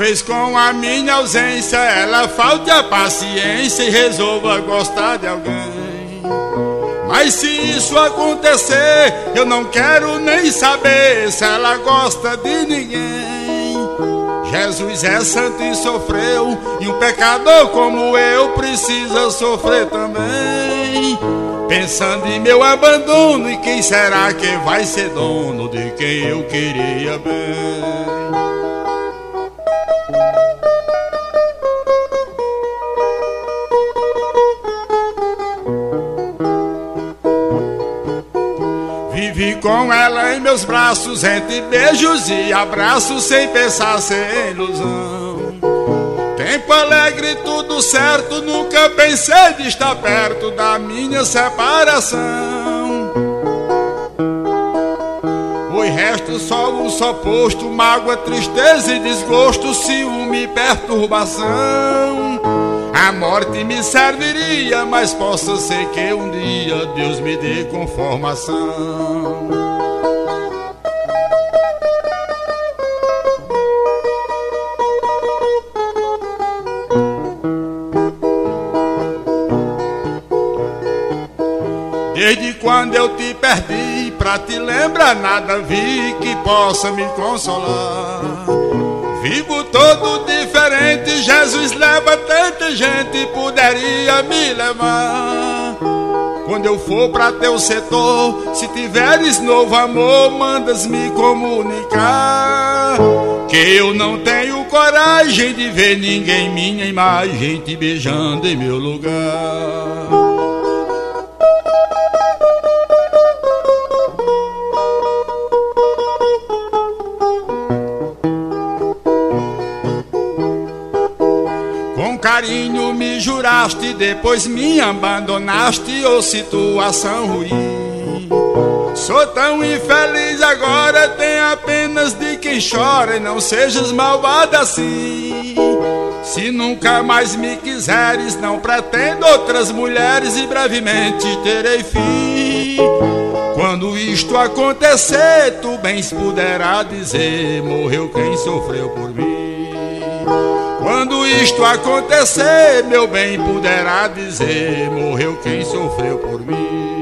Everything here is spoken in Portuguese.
talvez com a minha ausência ela falte a paciência e resolva gostar de alguém. Mas se isso acontecer, eu não quero nem saber se ela gosta de ninguém. Jesus é santo e sofreu, e um pecador como eu precisa sofrer também. Pensando em meu abandono, e quem será que vai ser dono de quem eu queria bem? Vivi com ela em meus braços, entre beijos e abraços, sem pensar sem ilusão. Tempo alegre, tudo certo, nunca pensei de estar perto da minha separação. Foi resto só um só posto, mágoa, tristeza e desgosto, ciúme e perturbação. A morte me serviria, mas possa ser que um dia Deus me dê conformação. Desde quando eu te perdi, pra te lembrar nada vi que possa me consolar. Vivo todo diferente, Jesus leva tanta gente, poderia me levar. Quando eu for pra teu setor, se tiveres novo amor, mandas me comunicar. Que eu não tenho coragem de ver ninguém minha imagem te beijando em meu lugar. Com carinho me juraste, depois me abandonaste, ou situação ruim. Sou tão infeliz agora, tem apenas de quem chora, e não sejas malvada assim. Se nunca mais me quiseres, não pretendo outras mulheres, e brevemente terei fim. Quando isto acontecer, tu bem poderá dizer, morreu quem sofreu por mim. Quando isto acontecer, meu bem poderá dizer, morreu quem sofreu por mim.